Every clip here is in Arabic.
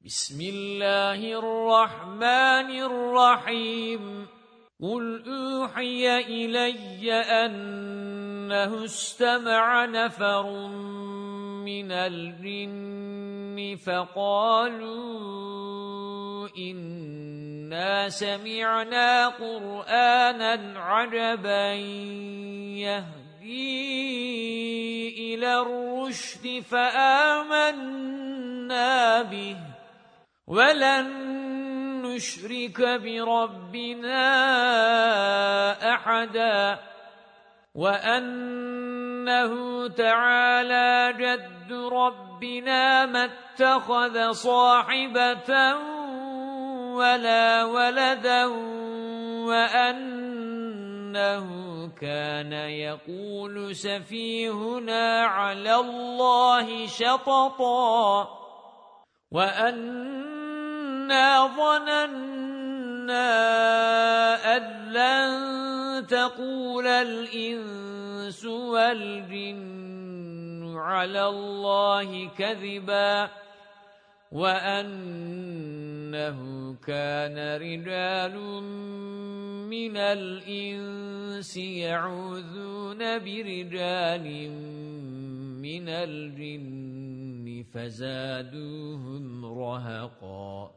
بسم الله الرحمن الرحيم قل أوحي إلي أنه استمع نفر من الجن فقالوا إنا سمعنا قرآنا عجبا يهدي إلى الرشد فآمنا به ولن نشرك بربنا أحدا وأنه تعالى جد ربنا ما اتخذ صاحبة ولا ولدا وأنه كان يقول سفيهنا على الله شططا وأنا ظننا أن لن تقول الإنس والجن على الله كذبا وأنه كان رجال من الإنس يعوذون برجال من الجن فزادوهم رهقا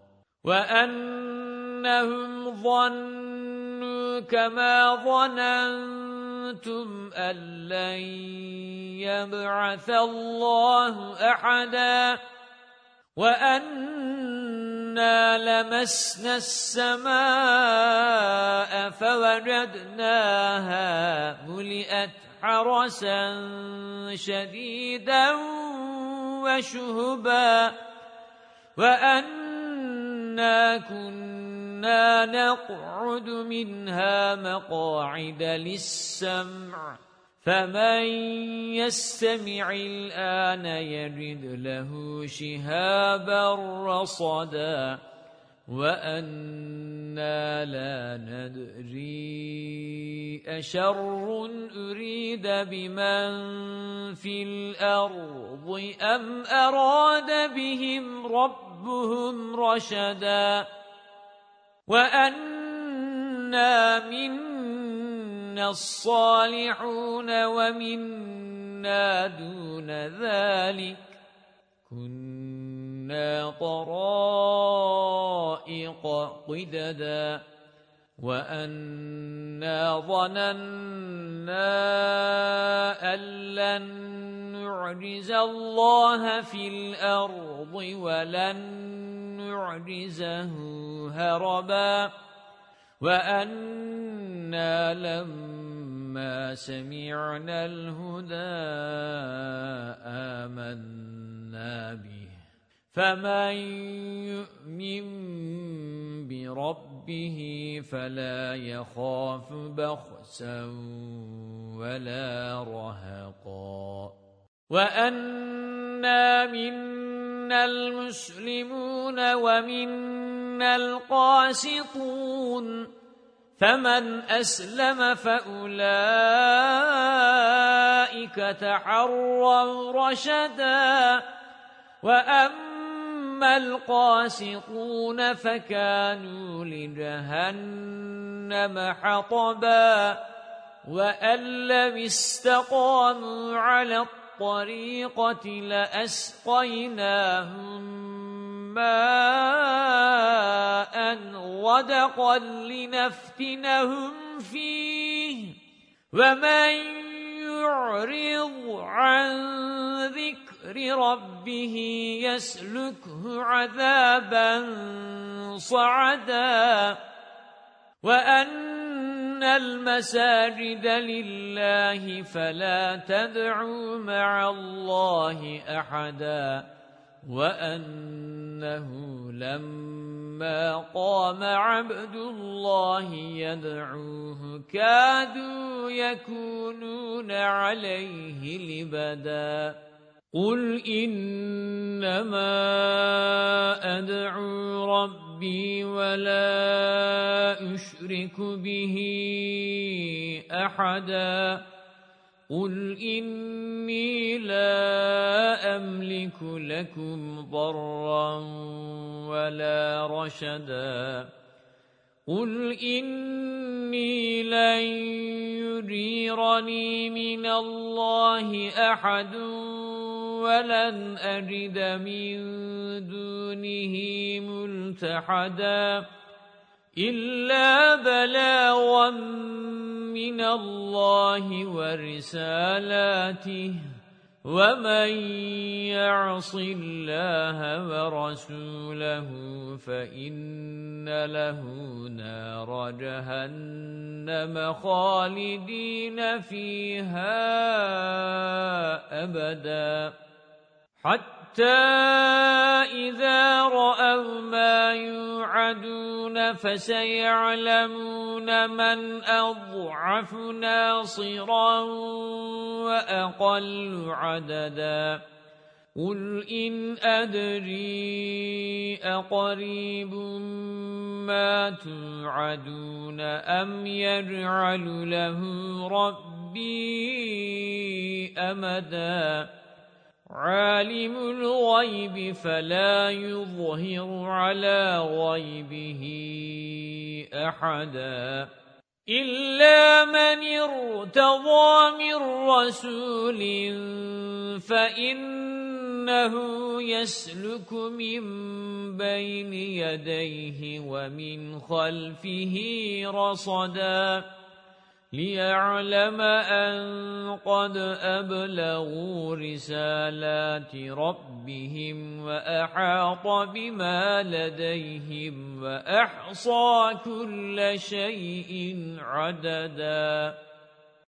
وأنهم ظنوا كما ظننتم أن لن يبعث الله أحدا وأنا لمسنا السماء فوجدناها ملئت حرسا شديدا وشهبا وأنا كنا نقعد منها مقاعد للسمع فمن يستمع الآن يجد له شهابا رصدا وأنا لا ندري أشر أريد بمن في الأرض أم أراد بهم ربهم رشدا وأنا منا الصالحون ومنا دون ذلك كنا طرائق قددا وأنا ظننا أن لن نعجز الله في الأرض ولن نعجزه هربا وأنا لما سمعنا الهدى آمنا به فمن يؤمن بربه فلا يخاف بخسا ولا رهقا وأنا منا المسلمون ومنا القاسطون فمن أسلم فأولئك تحروا رشدا وأما القاسطون فكانوا لجهنم حطبا وأن لم استقاموا على الطريقة لأسقيناهم ماء غدقا لنفتنهم فيه ومن يعرض عن ذكر ربه يسلكه عذابا صعدا وأن المساجد لله فلا تدعوا مع الله أحدا وأنه لما قام عبد الله يدعوه كادوا يكونون عليه لبدا قل إنما أدعو ربي ولا أشرك به أحدا قل إني لا أملك لكم ضرا ولا رشدا قل إني لن يجيرني من الله أحد ولن أجد من دونه ملتحدا إلا بلاغا من الله ورسالاته ومن يعص الله ورسوله فإن له نار جهنم خالدين فيها أبدا حتى إذا رأوا ما يوعدون فسيعلمون من أضعف ناصرا وأقل عددا قل إن أدري أقريب ما توعدون أم يجعل له ربي أمدا عالم الغيب فلا يظهر على غيبه أحدا إلا من ارتضى من رسول فإنه يسلك من بين يديه ومن خلفه رصدا ليعلم أن قد أبلغوا رسالات ربهم وأحاط بما لديهم وأحصى كل شيء عددا